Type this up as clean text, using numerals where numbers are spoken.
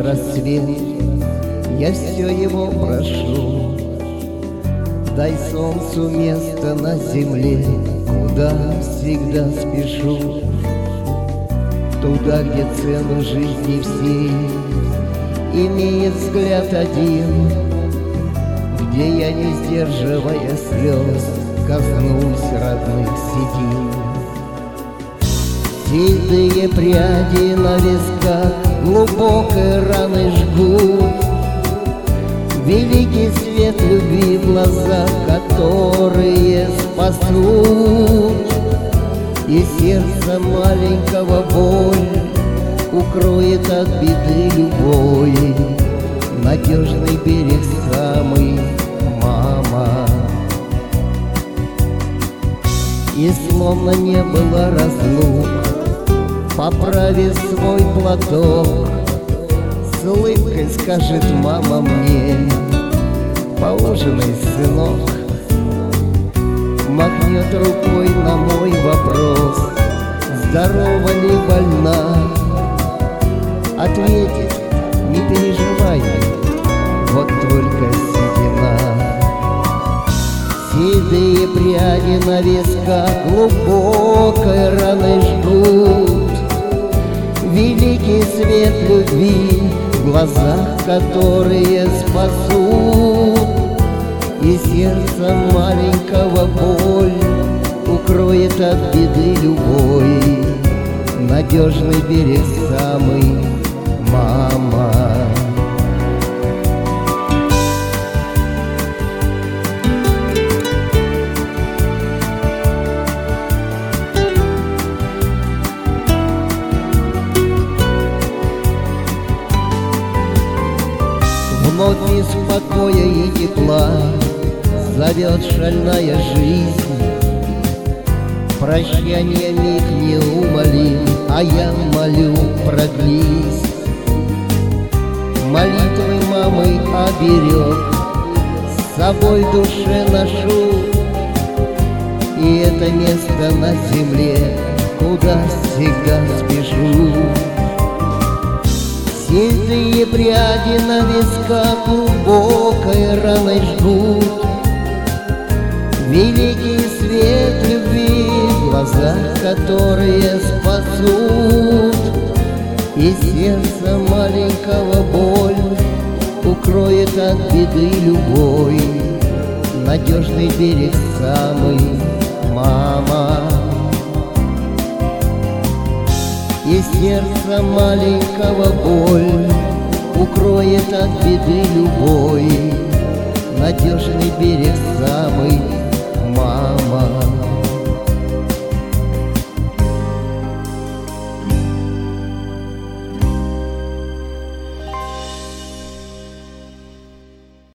рассвет, я все его прошу. Дай солнцу место на земле, куда всегда спешу. Туда, где цену жизни всей имеет взгляд один, где я, не сдерживая слез, коснусь родных седин. Седые пряди на висках глубокой раны жгут, великий свет любви в глазах, которые спасут. И сердце маленького боль укроет от беды любой, надежный берег самый, мама. И словно не было разлук, поправив свой платок, с улыбкой скажет мама мне: поужинай, сынок. Махнет рукой на мой вопрос: здорова ли, больна? Ответит: не переживай, вот только седина. Седые пряди на висках глубокой раны жгут, великий свет любви в глазах, которые спасут. И сердце маленького боль укроет от беды любой, надежный берег самый, мама. Вновь без покоя и тепла зовет шальная жизнь. Прощание миг неумолим, а я молю, продлись. Молитвы мамы оберег, с собой в душе ношу. И это место на земле, куда всегда спешу. Седые пряди на висках глубокой раной жгут, великий свет любви в глазах, которые спасут. И сердце маленького боль укроет от беды любой, надежный берег самый, мама. И сердце маленького боль укроет от беды любой, надежный берег самый,